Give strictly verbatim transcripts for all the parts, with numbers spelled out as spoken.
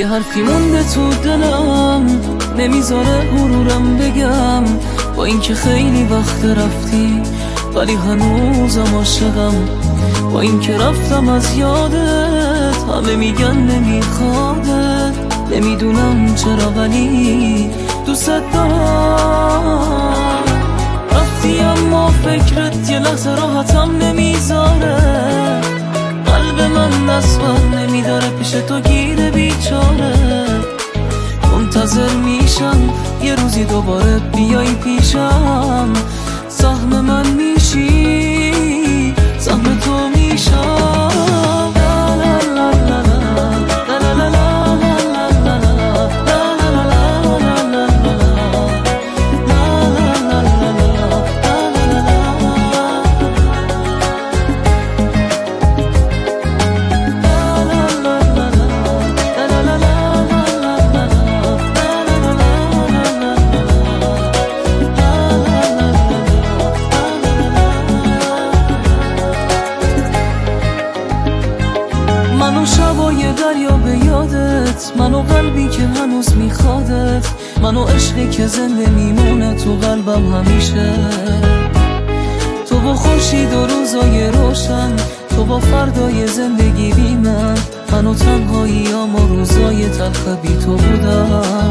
یه حرفی مونده تو دلم نمیذاره غرورم بگم، با اینکه خیلی وقت رفتی ولی هنوزم عاشقم. با اینکه رفتم از یادت همه میگن نمیخوادت، نمیدونم چرا ولی دوست دارم. رفتی اما فکرت یه لحظه راحتم نمیذاره، قلب من دست بر نمیداره پیش تو گیره بیچاره. منتظر میشم یه روزی دوباره بیای پیشم، سهم من میشی سهم تو میشم. منو شبای دریا به یادت، منو قلبی که هنوز میخوادت، منو عشقی که زنده میمونه تو قلبم همیشه. تو با خورشید و روزای روشن، تو با فردای زندگی بی من، منو تنهاییام و روزای تلخ بی تو بودم.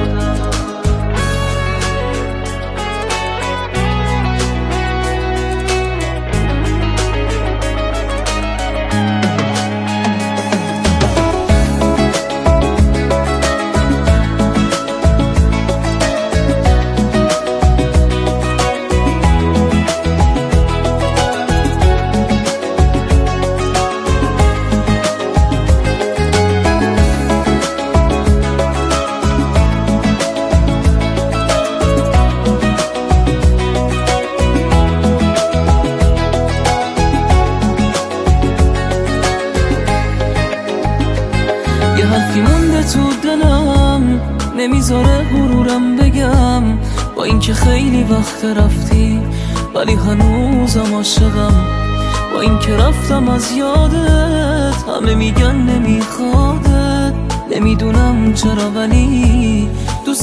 یه حرفی مونده تو دلم نمیذاره غرورم بگم، با اینکه خیلی وقت رفتی ولی هنوزم عاشقم. با اینکه رفتم از یادت همه میگن نمیخوادت، نمیدونم چرا ولی دوست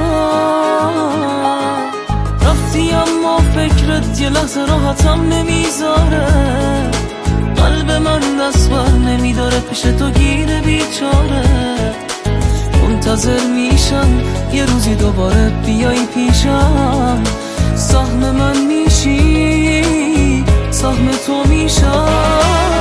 دارم. رفتی اما فکرت یه لحظه راحتم نمیذاره، قلب من دست بر نمیداره پیش تو گیره بیچاره. منتظر میشم یه روزی دوباره بیای پیشم، سهم من میشی سهم تو میشم.